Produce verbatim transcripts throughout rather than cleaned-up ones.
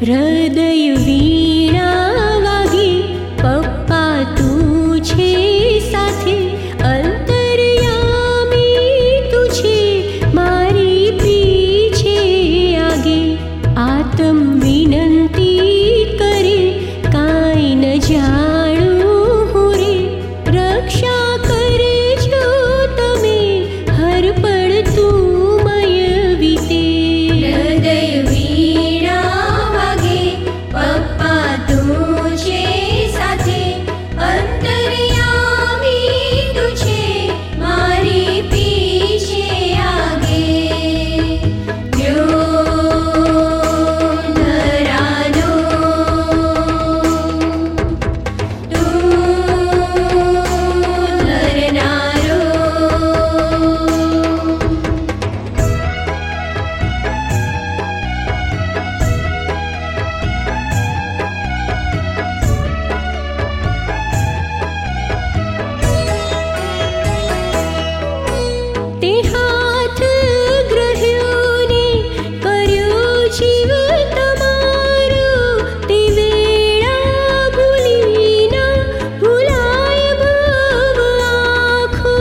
હૃદય વીણા વાગે, પપ્પા તું છે સાથે, અંતર્યામી તું છે મારી પીછે આગે. આત્મ વિનંતી કરે કાંઈ ન જાણું હું રે, રક્ષા કરજો તમે હર પળ તું મય વીતે. હૃદય વીણા વાગે, પપ્પા તું છે સાથે, અંતર્યામી તું છે મારી પીછે આગે. ધ્રુવ ધરાનો તું ધરનારો. તે હાથ ગ્રહ્યો ને કર્યો જીવ તમારો, તે વેળા ભૂલી ના ભૂલાય ભવ આખો.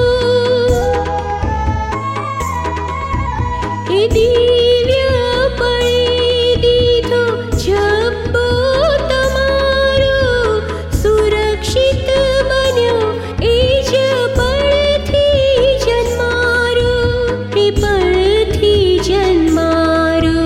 એ દિવ્ય પળે દીધો જબ્બો તમારો, સુરક્ષિત બન્યો એ જ પળથી જન્મારો, એ પળથી જન્મારો.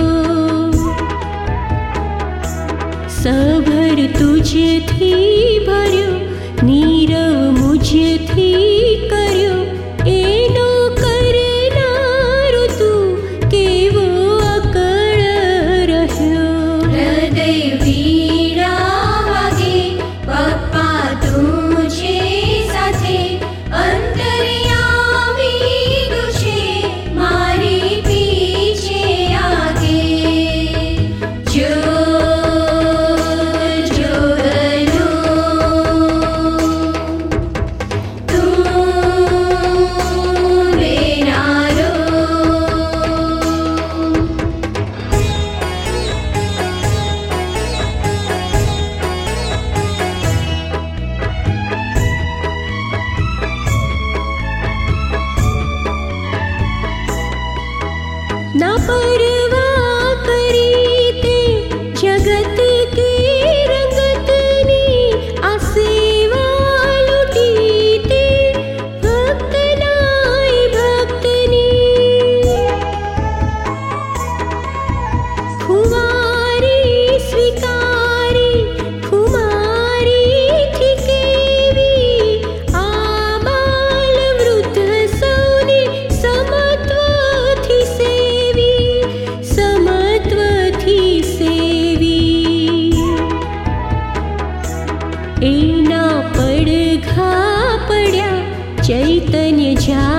સભર તુજથી ભર્યો, નીરવ મુજથી કર્યો, એનો કરનારો તું કેવો અકળ રહ્યો. હૃદય વીણા વાગે, પપ્પા તું છે સાથે, અંતર્યામી તું છે મારી પીછે આગે. જો જોગનો તું લેનારો. ના પરવા કરી તે જગત કે રંગતની, આ સેવા લૂટી તે ભક્તનાય ભક્તની. ખુવારી સ્વીકારી ખુમારીથી કેવી, આ બાલ વૃદ્ધ સૌને સમત્વથી સેવી, સમત્વથી સેવી. એના પડઘા પડ્યા ચૈતન્ય જા